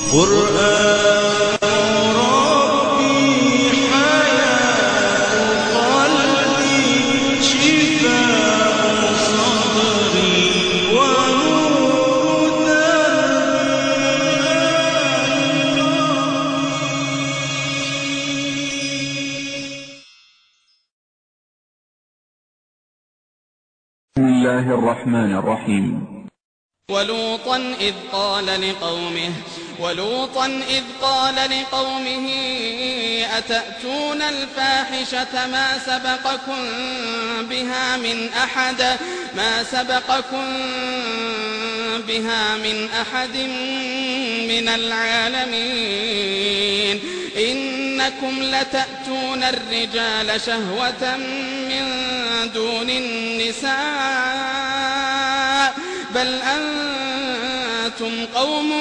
قرآن ربي حياة قلبي شفاء صدري ونور بسم الله الرحمن الرحيم. ولوطا إذ قال لقومه أتأتون الفاحشة ما سبقكم بها من أحد من العالمين إنكم لتأتون الرجال شهوة من دون النساء بل أنتم قوم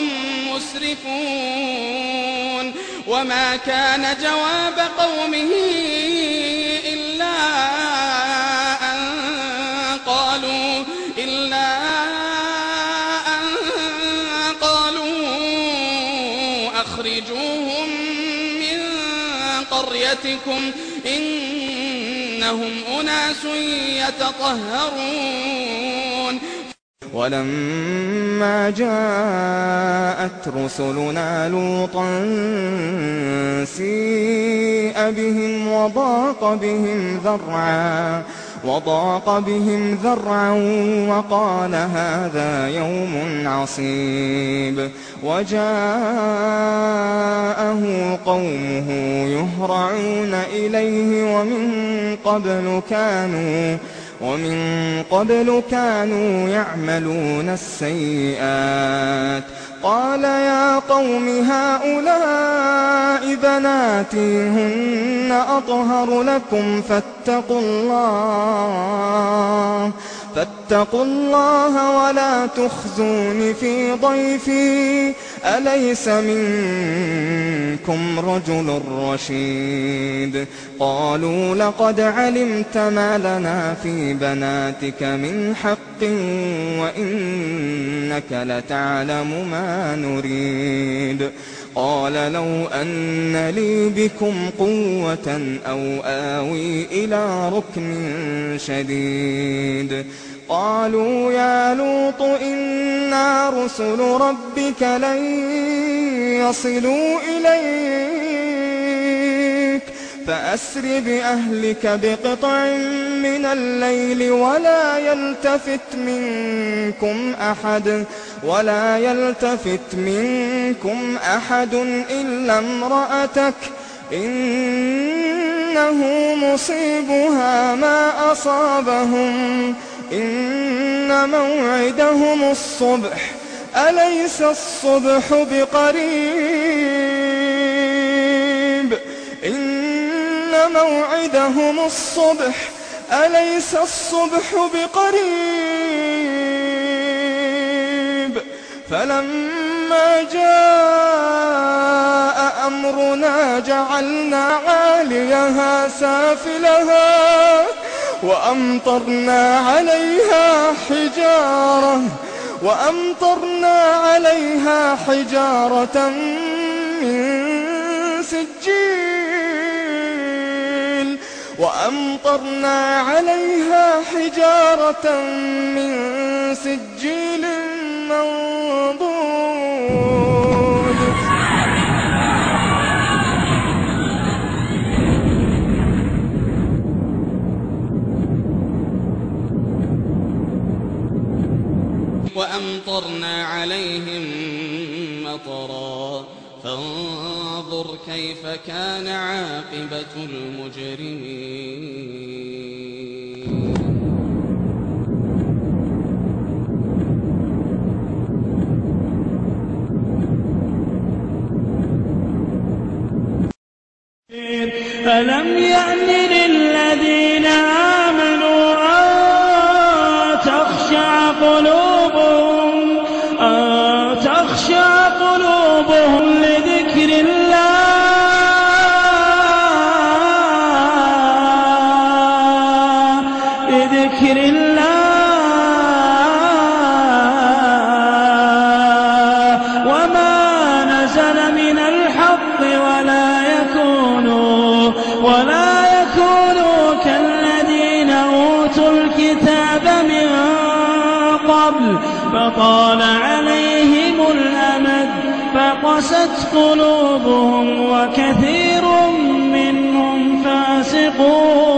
مسرفون. وما كان جواب قومه إلا أن قالوا أخرجوهم من قريتكم إنهم أناس يتطهرون. ولما جاءت رسلنا لوطا سيء بهم وضاق بهم ذرعا وقال هذا يوم عصيب. وجاءه قومه يهرعون إليه ومن قبل كانوا يعملون السيئات. قال يا قوم هؤلاء بناتي هن أطهر لكم فاتقوا الله ولا تخزون في ضيفي أليس منكم رجل رشيد. قالوا لقد علمت ما لنا في بناتك من حق وإنك لتعلم ما نريد. قال لو أن لي بكم قوة أو آوي إلى ركن شديد. قالوا يا لوط إنا رسل ربك لن يصلوا إليك فأسر بأهلك بقطع من الليل ولا يلتفت منكم أحد إلا امرأتك إنه مصيبها ما أصابهم إن موعدهم الصبح أليس الصبح بقريب إن موعدهم الصبح أليس الصبح بقريب. فلما جاء أمرنا جعلنا عاليها سافلها وأمطرنا عليها حجارة من سجيل منضود. وأمطرنا عليهم مطرا فانظر كيف كان عاقبة المجرمين. ألم يأن للذين آمنوا أن تخشع قلوبهم لذكر الله وما نزل نزل من الحق ولا يكونوا كالذين أوتوا الكتاب من قبل فطال عليهم الأمد فقست قلوبهم وكثير منهم فاسقون